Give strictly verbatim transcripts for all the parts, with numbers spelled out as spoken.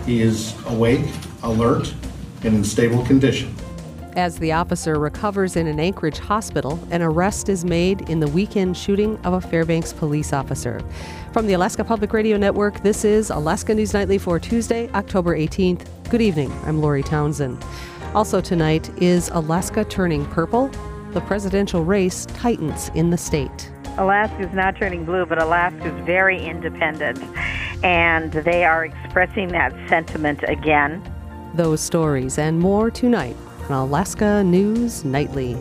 He is awake, alert, and in stable condition. As the officer recovers in an Anchorage hospital, an arrest is made in the weekend shooting of a Fairbanks police officer. From the Alaska Public Radio Network, this is Alaska News Nightly for Tuesday, October eighteenth. Good evening. I'm Lori Townsend. Also tonight is Alaska turning purple. The presidential race tightens in the state. Alaska is not turning blue, but Alaska is very independent, and they are expressing that sentiment again. Those stories and more tonight on Alaska News Nightly.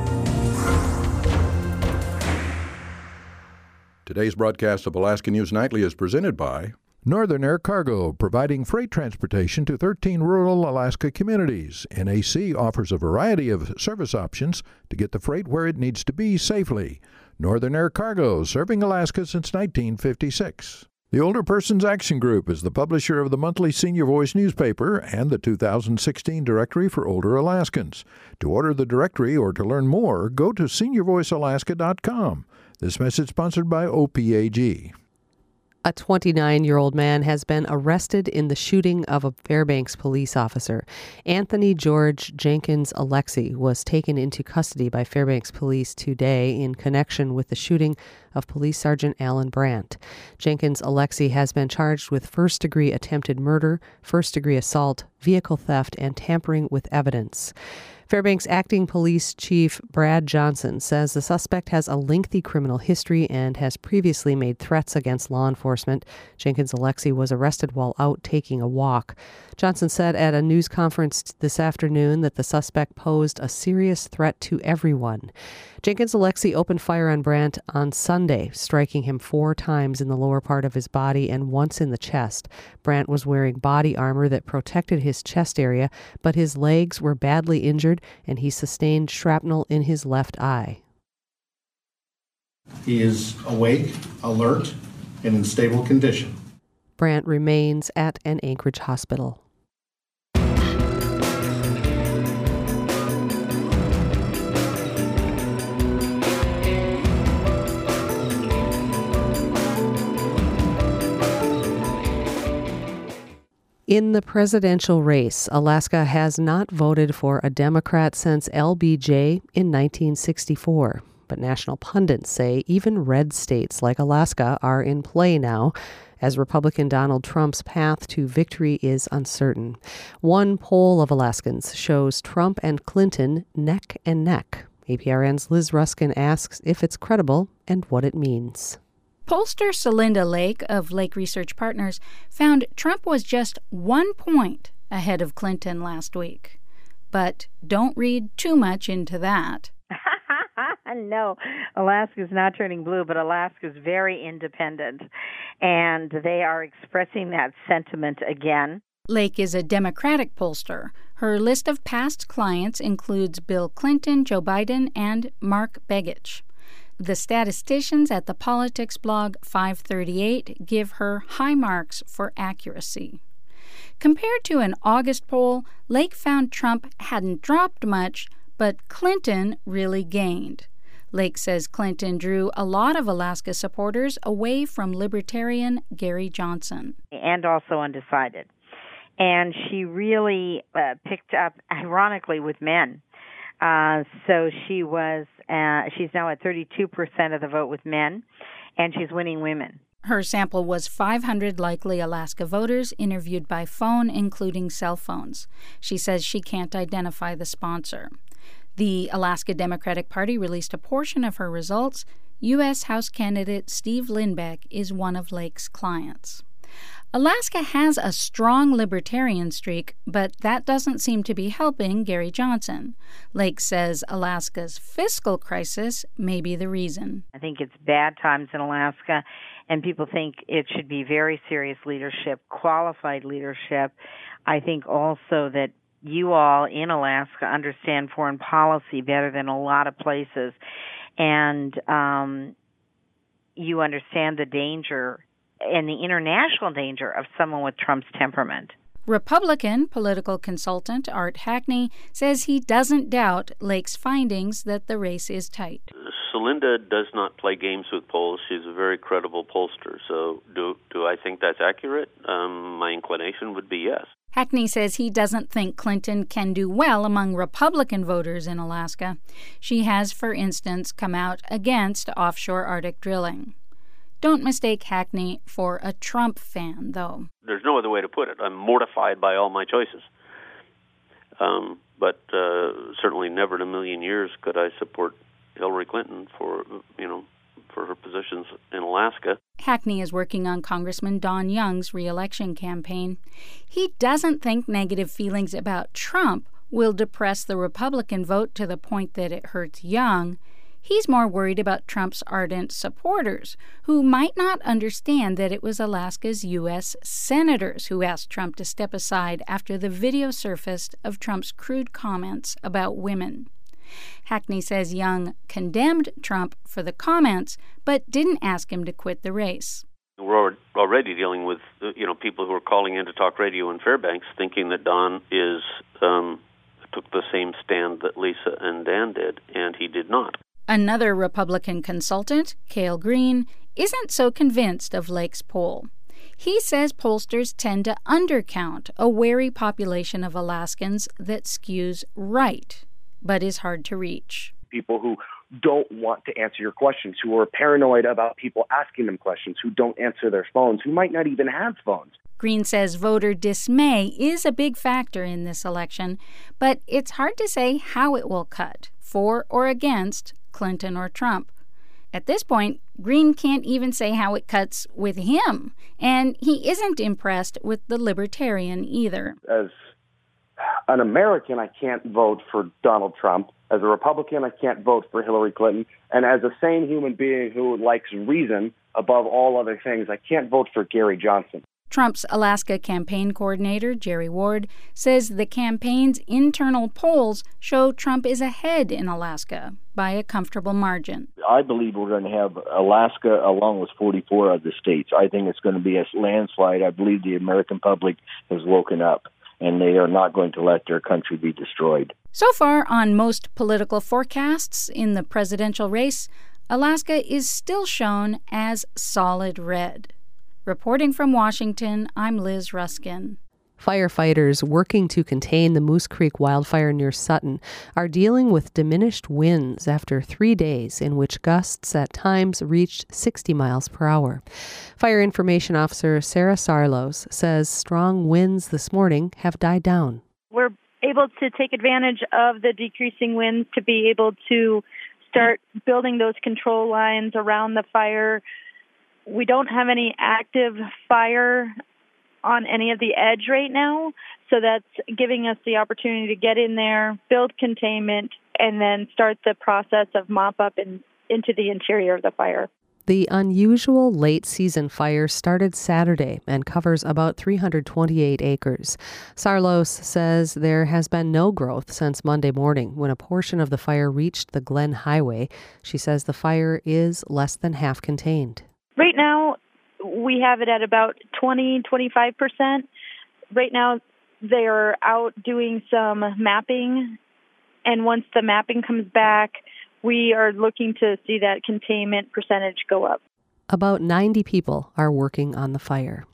Today's broadcast of Alaska News Nightly is presented by Northern Air Cargo, providing freight transportation to thirteen rural Alaska communities. N A C offers a variety of service options to get the freight where it needs to be safely. Northern Air Cargo, serving Alaska since nineteen fifty-six. The Older Persons Action Group is the publisher of the monthly Senior Voice newspaper and the two thousand sixteen Directory for Older Alaskans. To order the directory or to learn more, go to senior voice alaska dot com. This message sponsored by O P A G. A twenty-nine-year-old man has been arrested in the shooting of a Fairbanks police officer. Anthony George Jenkins Alexi was taken into custody by Fairbanks police today in connection with the shooting of Police Sergeant Alan Brandt. Jenkins Alexi has been charged with first-degree attempted murder, first-degree assault, vehicle theft, and tampering with evidence. Fairbanks Acting Police Chief Brad Johnson says the suspect has a lengthy criminal history and has previously made threats against law enforcement. Jenkins Alexi was arrested while out taking a walk. Johnson said at a news conference this afternoon that the suspect posed a serious threat to everyone. Jenkins Alexi opened fire on Brandt on Sunday, striking him four times in the lower part of his body and once in the chest. Brandt was wearing body armor that protected his chest area, but his legs were badly injured and he sustained shrapnel in his left eye. He is awake, alert, and in stable condition. Brandt remains at an Anchorage hospital. In the presidential race, Alaska has not voted for a Democrat since L B J in nineteen sixty-four. But national pundits say even red states like Alaska are in play now, as Republican Donald Trump's path to victory is uncertain. One poll of Alaskans shows Trump and Clinton neck and neck. A P R N's Liz Ruskin asks if it's credible and what it means. Pollster Celinda Lake of Lake Research Partners found Trump was just one point ahead of Clinton last week. But don't read too much into that. No, Alaska is not turning blue, but Alaska is very independent, and they are expressing that sentiment again. Lake is a Democratic pollster. Her list of past clients includes Bill Clinton, Joe Biden, and Mark Begich. The statisticians at the politics blog five thirty-eight give her high marks for accuracy. Compared to an August poll, Lake found Trump hadn't dropped much, but Clinton really gained. Lake says Clinton drew a lot of Alaska supporters away from Libertarian Gary Johnson. And also undecided. And she really uh, picked up, ironically, with men. Uh, so she was, uh, she's now at thirty-two percent of the vote with men, and she's winning women. Her sample was five hundred likely Alaska voters interviewed by phone, including cell phones. She says she can't identify the sponsor. The Alaska Democratic Party released a portion of her results. U S House candidate Steve Lindbeck is one of Lake's clients. Alaska has a strong libertarian streak, but that doesn't seem to be helping Gary Johnson. Lake says Alaska's fiscal crisis may be the reason. I think it's bad times in Alaska, and people think it should be very serious leadership, qualified leadership. I think also that you all in Alaska understand foreign policy better than a lot of places, and um, you understand the danger and the international danger of someone with Trump's temperament. Republican political consultant Art Hackney says he doesn't doubt Lake's findings that the race is tight. Celinda does not play games with polls. She's a very credible pollster. So do do I think that's accurate? Um, my inclination would be yes. Hackney says he doesn't think Clinton can do well among Republican voters in Alaska. She has, for instance, come out against offshore Arctic drilling. Don't mistake Hackney for a Trump fan, though. There's no other way to put it. I'm mortified by all my choices. Um, but uh, certainly never in a million years could I support Hillary Clinton for, you know, for her positions in Alaska. Hackney is working on Congressman Don Young's re-election campaign. He doesn't think negative feelings about Trump will depress the Republican vote to the point that it hurts Young. He's more worried about Trump's ardent supporters, who might not understand that it was Alaska's U S senators who asked Trump to step aside after the video surfaced of Trump's crude comments about women. Hackney says Young condemned Trump for the comments, but didn't ask him to quit the race. We're already dealing with, you know, people who are calling into talk radio in Fairbanks thinking that Don is um, took the same stand that Lisa and Dan did, and he did not. Another Republican consultant, Cale Green, isn't so convinced of Lake's poll. He says pollsters tend to undercount a wary population of Alaskans that skews right, but is hard to reach. People who don't want to answer your questions, who are paranoid about people asking them questions, who don't answer their phones, who might not even have phones. Green says voter dismay is a big factor in this election, but it's hard to say how it will cut, for or against Clinton or Trump. At this point, Green can't even say how it cuts with him, and he isn't impressed with the Libertarian either. As an American, I can't vote for Donald Trump. As a Republican, I can't vote for Hillary Clinton. And as a sane human being who likes reason above all other things, I can't vote for Gary Johnson. Trump's Alaska campaign coordinator, Jerry Ward, says the campaign's internal polls show Trump is ahead in Alaska by a comfortable margin. I believe we're going to have Alaska along with forty-four other states. I think it's going to be a landslide. I believe the American public has woken up, and they are not going to let their country be destroyed. So far, on most political forecasts in the presidential race, Alaska is still shown as solid red. Reporting from Washington, I'm Liz Ruskin. Firefighters working to contain the Moose Creek wildfire near Sutton are dealing with diminished winds after three days in which gusts at times reached sixty miles per hour. Fire Information Officer Sarah Sarlos says strong winds this morning have died down. We're able to take advantage of the decreasing winds to be able to start building those control lines around the fire. We don't have any active fire on any of the edge right now, so that's giving us the opportunity to get in there, build containment, and then start the process of mop up in, into the interior of the fire. The unusual late-season fire started Saturday and covers about three hundred twenty-eight acres. Sarlos says there has been no growth since Monday morning when a portion of the fire reached the Glen Highway. She says the fire is less than half contained. Right now, we have it at about twenty, twenty-five percent. Right now, they are out doing some mapping, and once the mapping comes back, we are looking to see that containment percentage go up. About ninety people are working on the fire.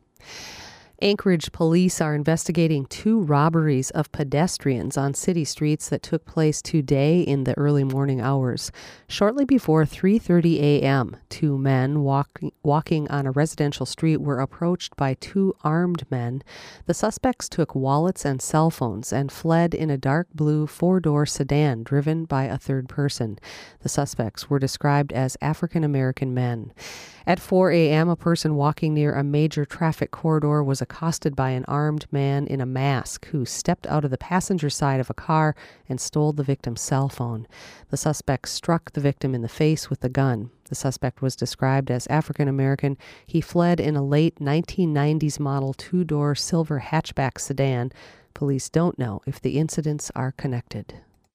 Anchorage police are investigating two robberies of pedestrians on city streets that took place today in the early morning hours. Shortly before three thirty a.m., two men walk, walking on a residential street were approached by two armed men. The suspects took wallets and cell phones and fled in a dark blue four-door sedan driven by a third person. The suspects were described as African-American men. At four a.m., a person walking near a major traffic corridor was accosted by an armed man in a mask who stepped out of the passenger side of a car and stole the victim's cell phone. The suspect struck the victim in the face with the gun. The suspect was described as African American. He fled in a late nineteen nineties model two-door silver hatchback sedan. Police don't know if the incidents are connected.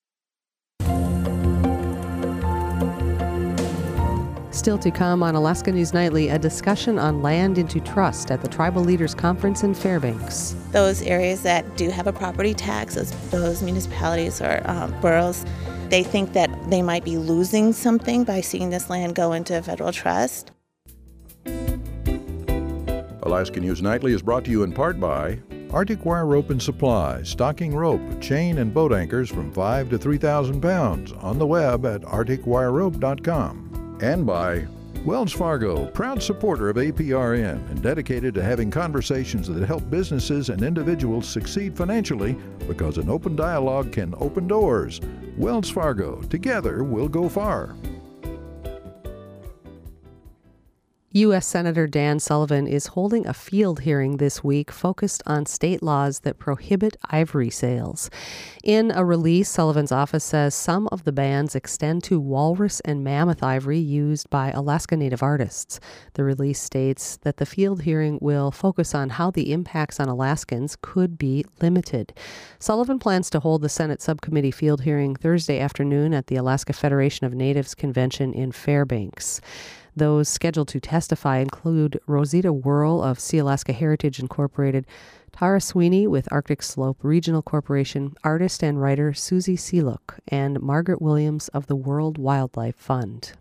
Still to come on Alaska News Nightly, a discussion on land into trust at the Tribal Leaders Conference in Fairbanks. Those areas that do have a property tax, those, those municipalities or um, boroughs, they think that they might be losing something by seeing this land go into a federal trust. Alaska News Nightly is brought to you in part by Arctic Wire Rope and Supply, stocking rope, chain, and boat anchors from five to three thousand pounds on the web at arctic wire rope dot com. And by Wells Fargo, proud supporter of A P R N and dedicated to having conversations that help businesses and individuals succeed financially, because an open dialogue can open doors. Wells Fargo, together we'll go far. U S Senator Dan Sullivan is holding a field hearing this week focused on state laws that prohibit ivory sales. In a release, Sullivan's office says some of the bans extend to walrus and mammoth ivory used by Alaska Native artists. The release states that the field hearing will focus on how the impacts on Alaskans could be limited. Sullivan plans to hold the Senate subcommittee field hearing Thursday afternoon at the Alaska Federation of Natives Convention in Fairbanks. Those scheduled to testify include Rosita Whirl of Sealaska Heritage Incorporated, Tara Sweeney with Arctic Slope Regional Corporation, artist and writer Susie Seelook, and Margaret Williams of the World Wildlife Fund.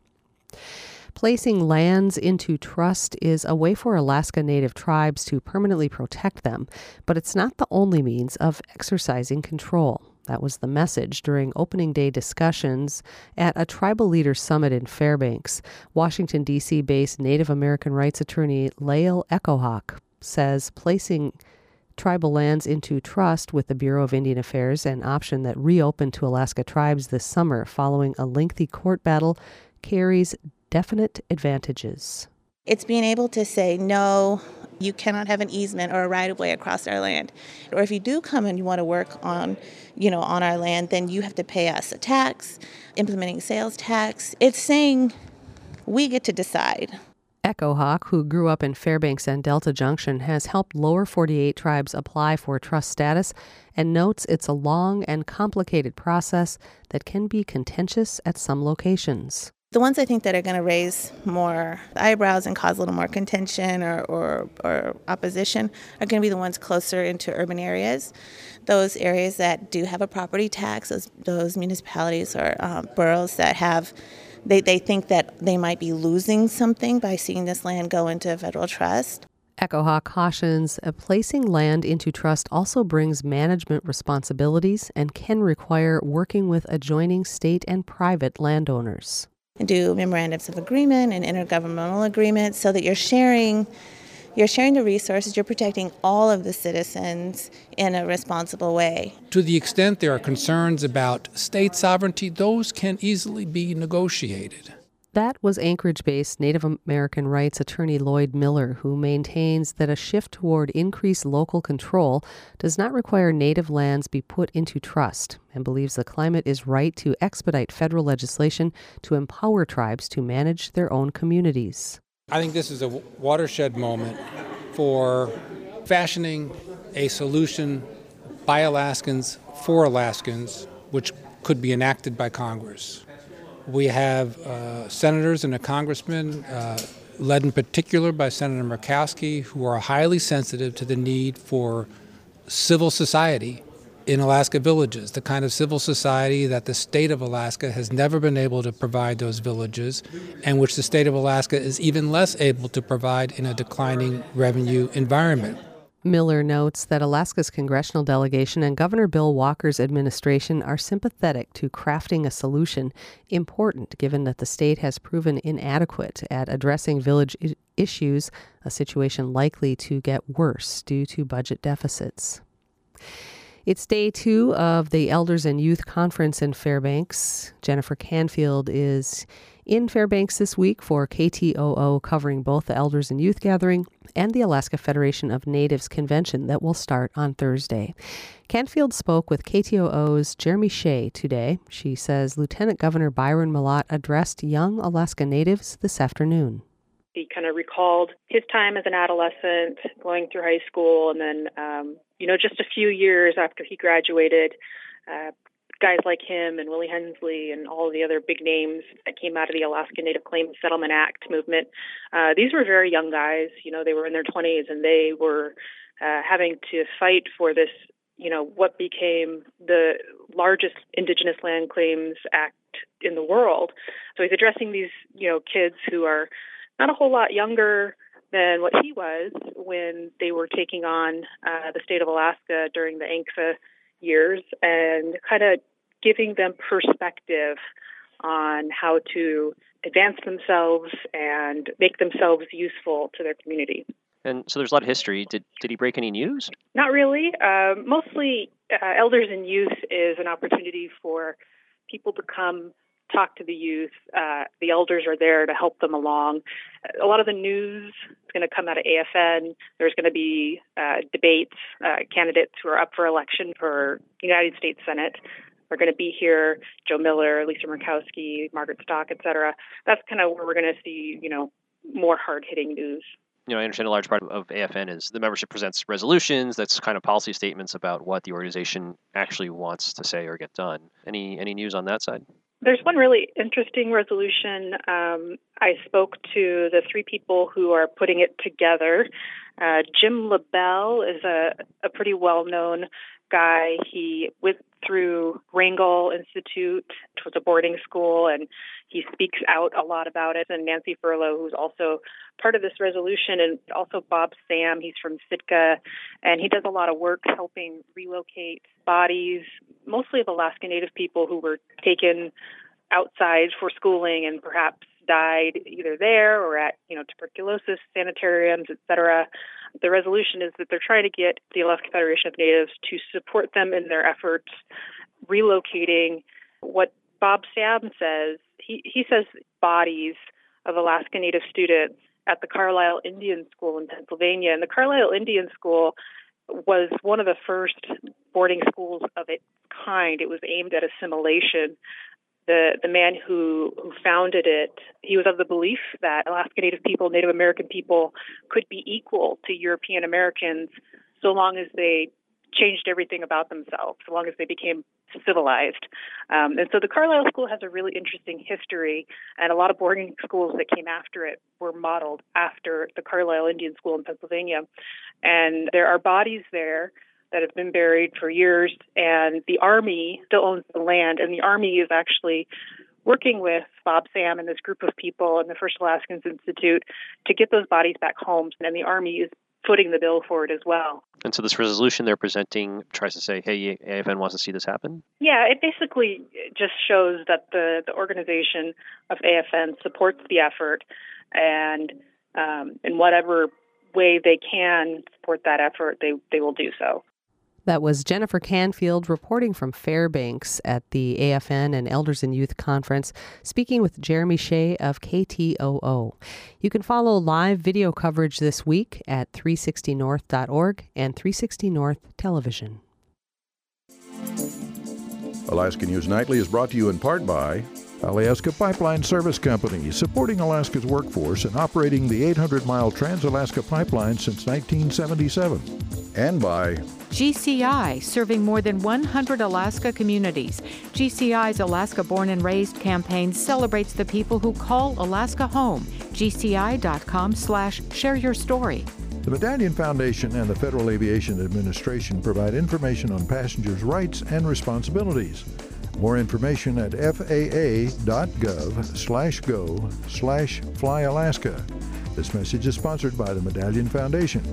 Placing lands into trust is a way for Alaska Native tribes to permanently protect them, but it's not the only means of exercising control. That was the message during opening day discussions at a Tribal Leaders Summit in Fairbanks. Washington, D C-based Native American rights attorney Lael Echohawk says placing tribal lands into trust with the Bureau of Indian Affairs, an option that reopened to Alaska tribes this summer following a lengthy court battle, carries definite advantages. It's being able to say, no, you cannot have an easement or a right-of-way across our land. Or if you do come and you want to work on, you know, on our land, then you have to pay us a tax, implementing sales tax. It's saying we get to decide. Echohawk, who grew up in Fairbanks and Delta Junction, has helped lower forty-eight tribes apply for trust status and notes it's a long and complicated process that can be contentious at some locations. The ones I think that are going to raise more eyebrows and cause a little more contention or, or, or opposition are going to be the ones closer into urban areas. Those areas that do have a property tax, those, those municipalities or um, boroughs that have, they, they think that they might be losing something by seeing this land go into a federal trust. Echohawk cautions uh, placing land into trust also brings management responsibilities and can require working with adjoining state and private landowners. And do memorandums of agreement and intergovernmental agreements so that you're sharing you're sharing the resources, you're protecting all of the citizens in a responsible way. To the extent there are concerns about state sovereignty, those can easily be negotiated. That was Anchorage-based Native American rights attorney Lloyd Miller, who maintains that a shift toward increased local control does not require Native lands be put into trust, and believes the climate is right to expedite federal legislation to empower tribes to manage their own communities. I think this is a watershed moment for fashioning a solution by Alaskans for Alaskans, which could be enacted by Congress. We have uh, senators and a congressman, uh, led in particular by Senator Murkowski, who are highly sensitive to the need for civil society in Alaska villages, the kind of civil society that the state of Alaska has never been able to provide those villages, and which the state of Alaska is even less able to provide in a declining revenue environment. Miller notes that Alaska's congressional delegation and Governor Bill Walker's administration are sympathetic to crafting a solution, important given that the state has proven inadequate at addressing village I- issues, a situation likely to get worse due to budget deficits. It's day two of the Elders and Youth Conference in Fairbanks. Jennifer Canfield is in Fairbanks this week for K T O O, covering both the Elders and Youth Gathering and the Alaska Federation of Natives Convention that will start on Thursday. Canfield spoke with K T O O's Jeremy Shea today. She says Lieutenant Governor Byron Mallott addressed young Alaska Natives this afternoon. He kind of recalled his time as an adolescent, going through high school, and then, um, you know, just a few years after he graduated, uh, guys like him and Willie Hensley and all of the other big names that came out of the Alaska Native Claims Settlement Act movement. Uh, these were very young guys. You know, they were in their twenties, and they were uh, having to fight for this, you know, what became the largest Indigenous Land Claims Act in the world. So he's addressing these, you know, kids who are not a whole lot younger than what he was when they were taking on uh, the state of Alaska during the A N C S A years, and kind of giving them perspective on how to advance themselves and make themselves useful to their community. And so there's a lot of history. Did did he break any news? Not really. Uh, mostly uh, Elders and Youth is an opportunity for people to come talk to the youth. Uh, the elders are there to help them along. A lot of the news is going to come out of A F N. There's going to be uh, debates. Uh, candidates who are up for election for United States Senate are going to be here. Joe Miller, Lisa Murkowski, Margaret Stock, et cetera. That's kind of where we're going to see, you know, more hard-hitting news. You know, I understand a large part of A F N is the membership presents resolutions. That's kind of policy statements about what the organization actually wants to say or get done. Any any news on that side? There's one really interesting resolution. Um, I spoke to the three people who are putting it together. Uh, Jim LaBelle is a, a pretty well-known guy. He went through Rangel Institute, which was a boarding school, and he speaks out a lot about it. And Nancy Furlow, who's also part of this resolution, and also Bob Sam, he's from Sitka, and he does a lot of work helping relocate bodies, mostly of Alaska Native people who were taken outside for schooling and perhaps died either there or at, you know, tuberculosis sanitariums, et cetera. The resolution is that they're trying to get the Alaska Federation of Natives to support them in their efforts relocating. What Bob Sam says, he, he says bodies of Alaska Native students at the Carlisle Indian School in Pennsylvania. And the Carlisle Indian School was one of the first boarding schools of its kind. It was aimed at assimilation. The the man who, who founded it, he was of the belief that Alaska Native people, Native American people, could be equal to European Americans so long as they changed everything about themselves, so long as they became civilized. Um, and so the Carlisle School has a really interesting history, and a lot of boarding schools that came after it were modeled after the Carlisle Indian School in Pennsylvania. And there are bodies there that have been buried for years, and the Army still owns the land, and the Army is actually working with Bob Sam and this group of people and the First Alaskans Institute to get those bodies back home, and the Army is footing the bill for it as well. And so this resolution they're presenting tries to say, hey, A F N wants to see this happen? Yeah, it basically just shows that the, the organization of A F N supports the effort, and um, in whatever way they can support that effort, they, they will do so. That was Jennifer Canfield reporting from Fairbanks at the A F N and Elders and Youth Conference, speaking with Jeremy Shea of K T O O. You can follow live video coverage this week at three sixty north dot org and three sixty North Television. Alaska News Nightly is brought to you in part by Alaska Pipeline Service Company, supporting Alaska's workforce and operating the eight hundred mile Trans-Alaska Pipeline since nineteen seventy-seven. And by G C I, serving more than one hundred Alaska communities. G C I's Alaska Born and Raised campaign celebrates the people who call Alaska home. G C I dot com slash share your story. The Medallion Foundation and the Federal Aviation Administration provide information on passengers' rights and responsibilities. More information at F A A dot gov slash go slash fly Alaska. This message is sponsored by the Medallion Foundation.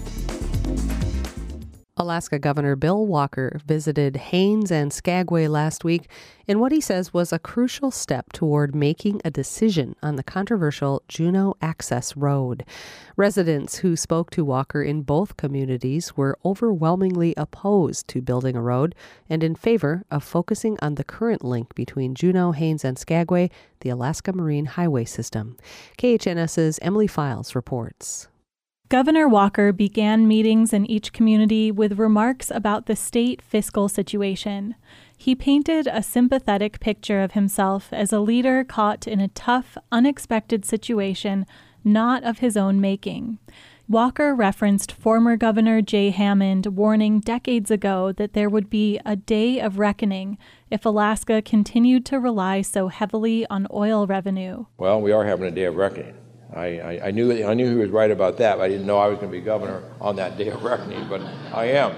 Alaska Governor Bill Walker visited Haines and Skagway last week in what he says was a crucial step toward making a decision on the controversial Juneau Access Road. Residents who spoke to Walker in both communities were overwhelmingly opposed to building a road and in favor of focusing on the current link between Juneau, Haines, and Skagway, the Alaska Marine Highway System. K H N S's Emily Files reports. Governor Walker began meetings in each community with remarks about the state fiscal situation. He painted a sympathetic picture of himself as a leader caught in a tough, unexpected situation not of his own making. Walker referenced former Governor Jay Hammond warning decades ago that there would be a day of reckoning if Alaska continued to rely so heavily on oil revenue. Well, we are having a day of reckoning. I, I, I knew I knew he was right about that, but I didn't know I was going to be governor on that day of reckoning, but I am.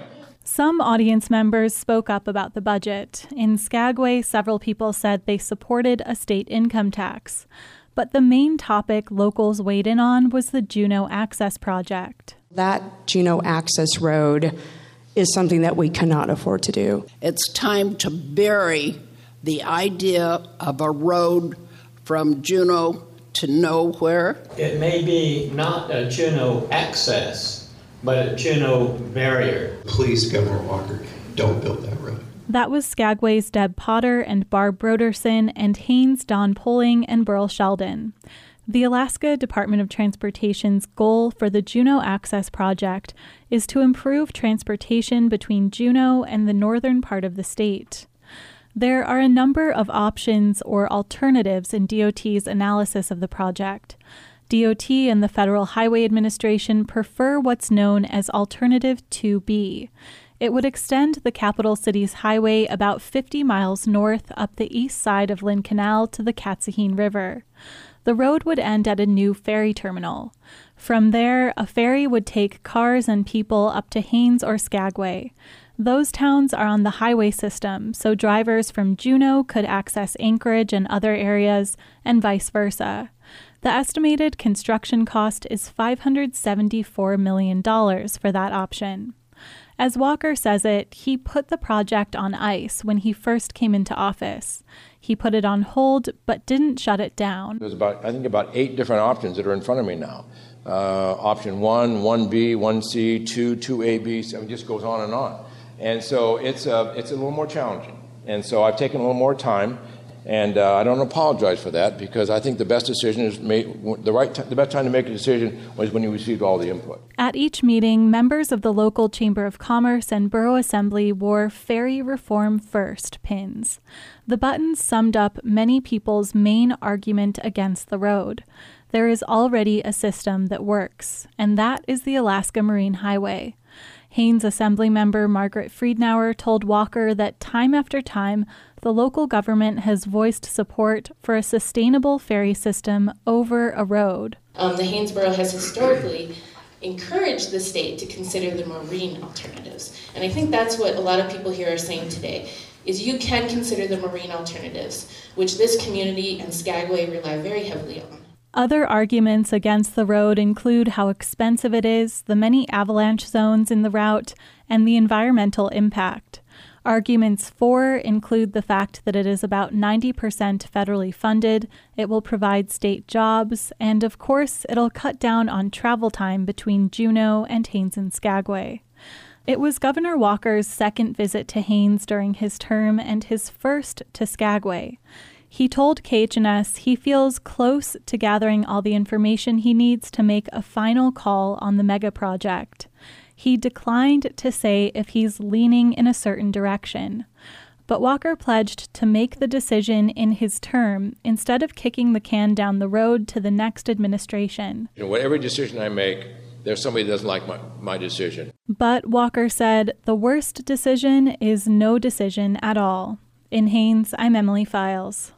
Some audience members spoke up about the budget. In Skagway, several people said they supported a state income tax. But the main topic locals weighed in on was the Juneau Access Project. That Juneau Access Road is something that we cannot afford to do. It's time to bury the idea of a road from Juneau to nowhere. It may be not a Juneau access, but a Juneau barrier. Please, Governor Walker, don't build that road. That was Skagway's Deb Potter and Barb Broderson and Haines Don Poling and Burl Sheldon. The Alaska Department of Transportation's goal for the Juneau Access Project is to improve transportation between Juneau and the northern part of the state. There are a number of options or alternatives in D O T's analysis of the project. D O T and the Federal Highway Administration prefer what's known as Alternative two B. It would extend the capital city's highway about fifty miles north up the east side of Lynn Canal to the Katsahine River. The road would end at a new ferry terminal. From there, a ferry would take cars and people up to Haines or Skagway. Those towns are on the highway system, so drivers from Juneau could access Anchorage and other areas, and vice versa. The estimated construction cost is five hundred seventy-four million dollars for that option. As Walker says it, he put the project on ice when he first came into office. He put it on hold, but didn't shut it down. There's about, I think, about eight different options that are in front of me now. Uh, option one, one B, one C, two, two A, B, so it just goes on and on. And so it's a, it's a little more challenging. And so I've taken a little more time, and uh, I don't apologize for that, because I think the best decision is made, the right t- the best time to make a decision was when you received all the input. At each meeting, members of the local Chamber of Commerce and Borough Assembly wore Ferry Reform First pins. The buttons summed up many people's main argument against the road. There is already a system that works, and that is the Alaska Marine Highway. Haines Assembly member Margaret Friednauer told Walker that time after time, the local government has voiced support for a sustainable ferry system over a road. Um, the Haines Borough has historically encouraged the state to consider the marine alternatives. And I think that's what a lot of people here are saying today, is you can consider the marine alternatives, which this community and Skagway rely very heavily on. Other arguments against the road include how expensive it is, the many avalanche zones in the route, and the environmental impact. Arguments for include the fact that it is about ninety percent federally funded, it will provide state jobs, and of course, it'll cut down on travel time between Juneau and Haines and Skagway. It was Governor Walker's second visit to Haines during his term and his first to Skagway. He told K H N S he feels close to gathering all the information he needs to make a final call on the mega project. He declined to say if he's leaning in a certain direction. But Walker pledged to make the decision in his term instead of kicking the can down the road to the next administration. You know, whatever decision I make, there's somebody that doesn't like my, my decision. But Walker said the worst decision is no decision at all. In Haines, I'm Emily Files.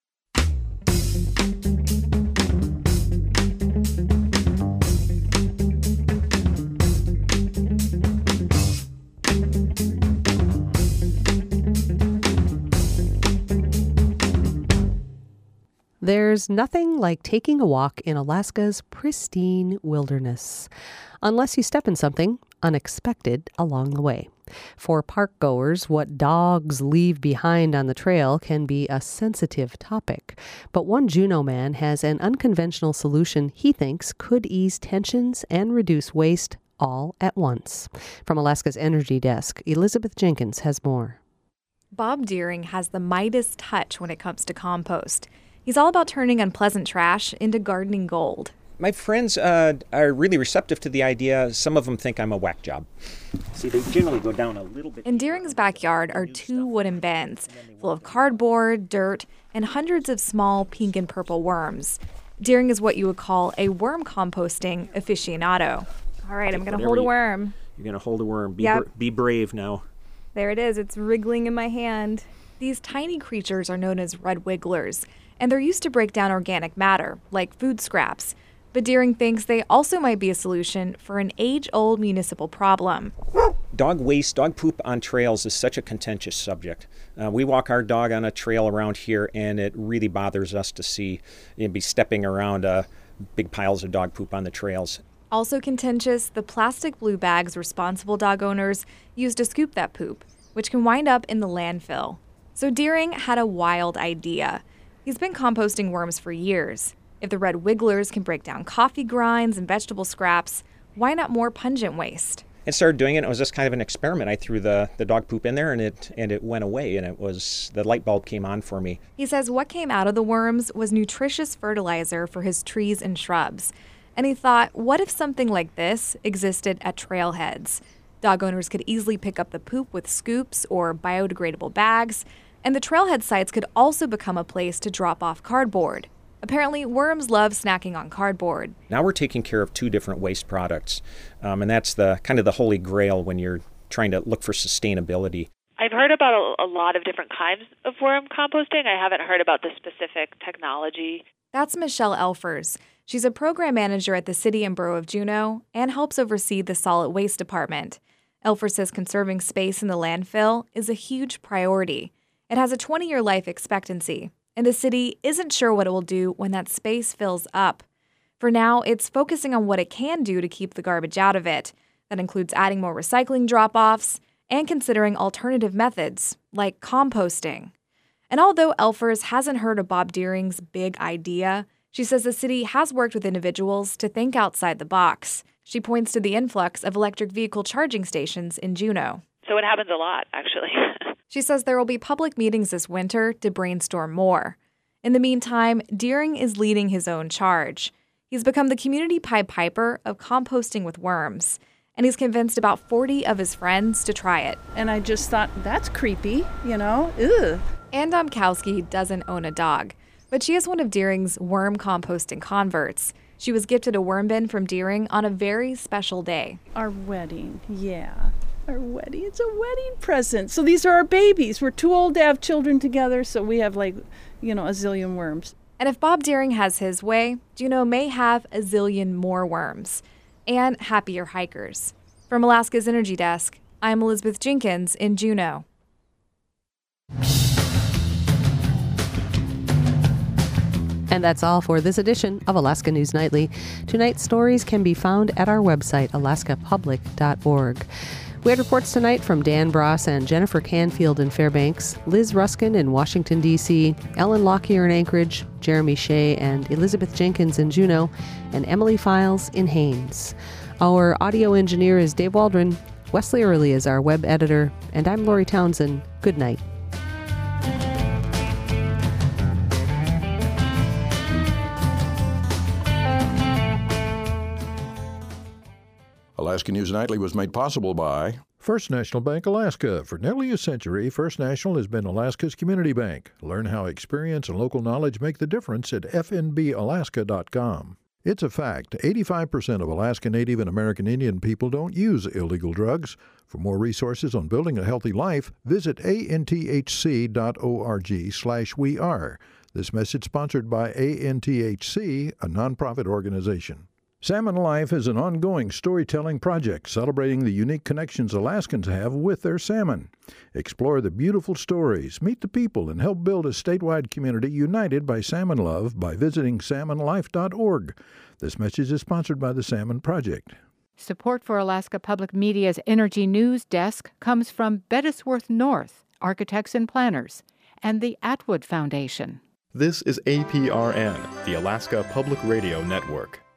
There's nothing like taking a walk in Alaska's pristine wilderness, unless you step in something unexpected along the way. For park goers, what dogs leave behind on the trail can be a sensitive topic. But one Juneau man has an unconventional solution he thinks could ease tensions and reduce waste all at once. From Alaska's Energy Desk, Elizabeth Jenkins has more. Bob Deering has the Midas touch when it comes to compost. He's all about turning unpleasant trash into gardening gold. My friends uh, are really receptive to the idea. Some of them think I'm a whack job. See, they generally go down a little bit. In Deering's backyard are two wooden bins full of cardboard, dirt, and hundreds of small pink and purple worms. Deering is what you would call a worm composting aficionado. All right, I'm going to hold a worm. You're going to hold a worm. Be, Yep. br- be brave now. There it is. It's wriggling in my hand. These tiny creatures are known as red wigglers, and they're used to break down organic matter, like food scraps. But Deering thinks they also might be a solution for an age-old municipal problem. Dog waste, dog poop on trails is such a contentious subject. Uh, we walk our dog on a trail around here, and it really bothers us to see it be stepping around uh, big piles of dog poop on the trails. Also contentious, the plastic blue bags responsible dog owners use to scoop that poop, which can wind up in the landfill. So Deering had a wild idea. He's been composting worms for years. If the red wigglers can break down coffee grinds and vegetable scraps, why not more pungent waste? And started doing it. It was just kind of an experiment. I threw the, the dog poop in there, and it and it went away, and it was the light bulb came on for me. He says what came out of the worms was nutritious fertilizer for his trees and shrubs. And he thought, what if something like this existed at trailheads? Dog owners could easily pick up the poop with scoops or biodegradable bags, and the trailhead sites could also become a place to drop off cardboard. Apparently, worms love snacking on cardboard. Now we're taking care of two different waste products, um, and that's the kind of the holy grail when you're trying to look for sustainability. I've heard about a, a lot of different kinds of worm composting. I haven't heard about the specific technology. That's Michelle Elfers. She's a program manager at the City and Borough of Juneau and helps oversee the solid waste department. Elfers says conserving space in the landfill is a huge priority. It has a twenty-year life expectancy, and the city isn't sure what it will do when that space fills up. For now, it's focusing on what it can do to keep the garbage out of it. That includes adding more recycling drop-offs and considering alternative methods, like composting. And although Elfers hasn't heard of Bob Deering's big idea, she says the city has worked with individuals to think outside the box. She points to the influx of electric vehicle charging stations in Juneau. So it happens a lot, actually. She says there will be public meetings this winter to brainstorm more. In the meantime, Deering is leading his own charge. He's become the community Pied Piper of composting with worms, and he's convinced about forty of his friends to try it. And I just thought, that's creepy, you know? Ugh. Ann Domkowski doesn't own a dog, but she is one of Deering's worm composting converts. She was gifted a worm bin from Deering on a very special day. Our wedding, yeah. Our wedding. It's a wedding present. So these are our babies. We're too old to have children together, so we have like, you know, a zillion worms. And if Bob Deering has his way, Juneau may have a zillion more worms and happier hikers. From Alaska's Energy Desk, I'm Elizabeth Jenkins in Juneau. And that's all for this edition of Alaska News Nightly. Tonight's stories can be found at our website, alaska public dot org. We had reports tonight from Dan Bross and Jennifer Canfield in Fairbanks, Liz Ruskin in Washington, D C, Ellen Lockyer in Anchorage, Jeremy Shea and Elizabeth Jenkins in Juneau, and Emily Files in Haines. Our audio engineer is Dave Waldron. Wesley Early is our web editor, and I'm Lori Townsend. Good night. Alaska News Nightly was made possible by First National Bank Alaska. For nearly a century, First National has been Alaska's community bank. Learn how experience and local knowledge make the difference at f n b alaska dot com. It's a fact, eighty-five percent of Alaska Native and American Indian people don't use illegal drugs. For more resources on building a healthy life, visit a n t h c dot org slash we are. This message sponsored by A N T H C, a nonprofit organization. Salmon Life is an ongoing storytelling project celebrating the unique connections Alaskans have with their salmon. Explore the beautiful stories, meet the people, and help build a statewide community united by salmon love by visiting salmon life dot org. This message is sponsored by the Salmon Project. Support for Alaska Public Media's Energy News Desk comes from Bettisworth North, Architects and Planners, and the Atwood Foundation. This is A P R N, the Alaska Public Radio Network.